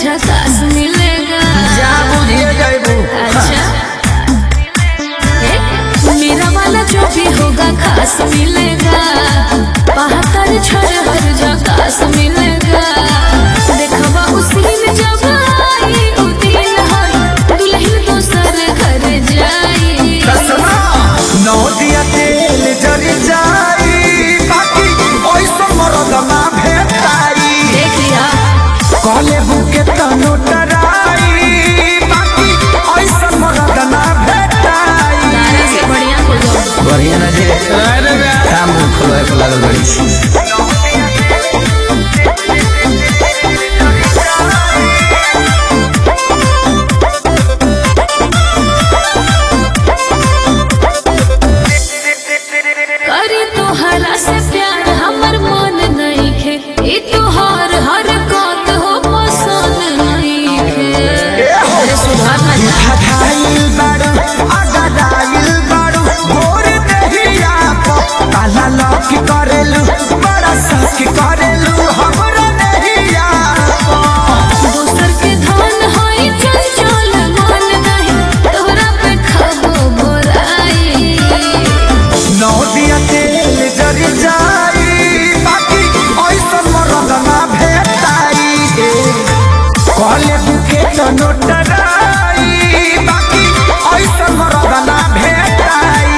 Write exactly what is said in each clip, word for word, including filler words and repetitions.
झकास मिलेगा। जा बुझिए जाइबू। अच्छा मेरा वाला जो भी होगा खास मिलेगा। बहत्तर छर हर झकास मिलेगा। देखवा उसी में जब आई उ दिन हर दुल्हन दोसर घर जाई। नौ दिया तेल जरी जाई बाकी ओइसो मरद ना भेटाई। देख लिया कहले बुके तनो डराई बाकी ओइसो मरद ना भेटाई। तारा से बढ़िया हो जाओ। बढ़िया ना जे काम खोले पे लागल बड़ी अरे तोहरा से प्यार हमर मन नहीं खे। ई तोहर हर बात हो पसंद नहीं खे। अरे सुधार ना जा। हटाइल बारू अगदाइल बारू भोर देहिया प काला लक करेलू बड़ा सक करेलू हमरा देहिया प। दोसर के धन होई चल चल मन नहीं तोहरा पे खबो बोराई। नौ दिया तेल जरी जाई बाकी ओइसन मरद ना भेटाई। कहले बुके तनो डराई बाकी ओइसन मरद ना भेटाई।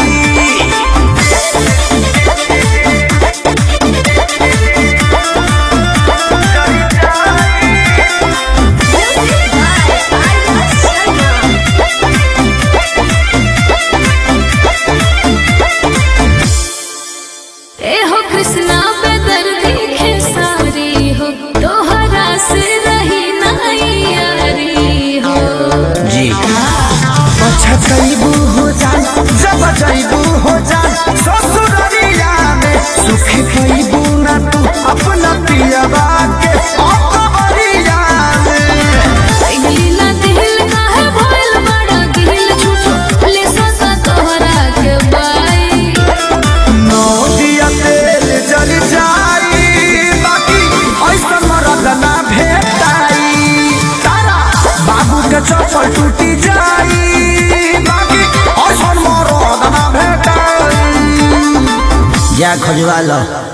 ए हो कृष्णा पे दर्द खेसारी हो तोहरा से रही नहीं यारी हो। जी पछतैबू हो जान जब जैबू हो जान ससुररिया में सुख पैबू ना तू अपना पियवा के अकबरिया में। लीला दिल काहे भइल बड़ा दिल छूछो ले ससा तोहरा के बाई। नौ दिया तेल जल जाई बाकी ऐसा मरद ना भेटाई। तारा बाबू के चप्पल टूटी जाई बाकी ऐसा मरद ना भेटाई। जा खोजवा लो।